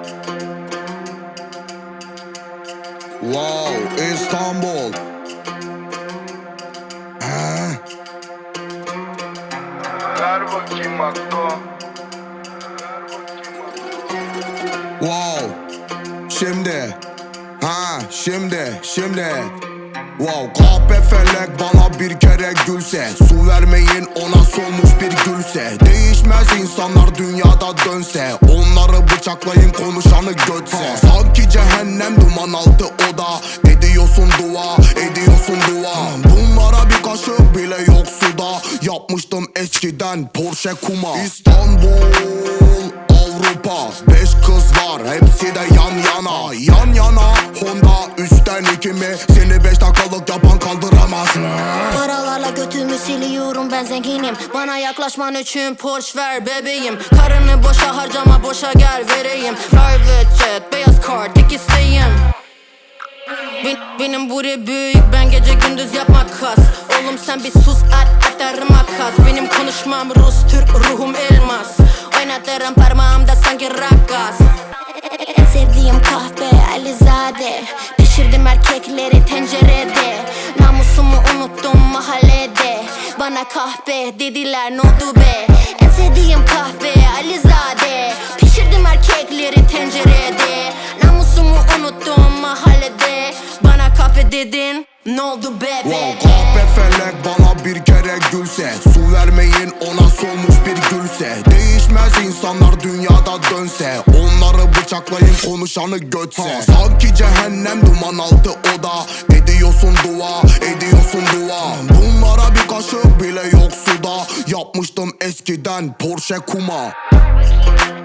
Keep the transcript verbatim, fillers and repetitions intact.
Wow, İstanbul. He? Ver bakayım Akko. Wow. Şimdi. Ha, şimdi, şimdi. Wow, kahpe felek bana bir kere gülse, su vermeyin ona solmuş bir gülse. Değişmez insanlar dünyada dönse, onları bıçaklayın konuşanı götse. Sanki cehennem duman altı oda, ediyorsun dua, ediyorsun dua. Bunlara bir kaşık bile yok suda, yapmıştım eskiden Porsche kuma. İstanbul, Avrupa, beş kız var hepsi de yan yana. Yan yana Honda üstten iki mi? Seni beş dakikalık yapan kaldıramaz. Paralarla götümü siliyorum, ben zenginim. Bana yaklaşman için Porsche ver bebeğim. Karını boşa harcama, boşa gel vereyim. Private jet, beyaz kart, tek isteğim. Ben, benim buri büyük, ben gece gündüz yapmak kas. Oğlum sen bir sus, at atarım makas. Benim konuşmam Rus, Türk, ruhum elmas. Oynatırım parmağımda sanki rakkas. En sevdiğim kahve Alizade, pişirdim erkekleri tencerede. Namusumu unuttum mahallede, bana kahve dediler ne oldu be. En sevdiğim kahve Alizade, pişirdim erkekleri tencerede. Namusumu unuttum mahallede, bana kahve dedin ne oldu bebe. Wow, kahpe felek bana bir kere gülse, su vermeyin ona solmuş bir gülse. Değişmez insanlar dünyada dönse, onları bıçaklayın konuşanı götse. Sanki cehennem duman altı oda, ediyorsun dua, ediyorsun dua. Bunlara bir kaşık bile yok suda, yapmıştım eskiden Porsche kuma.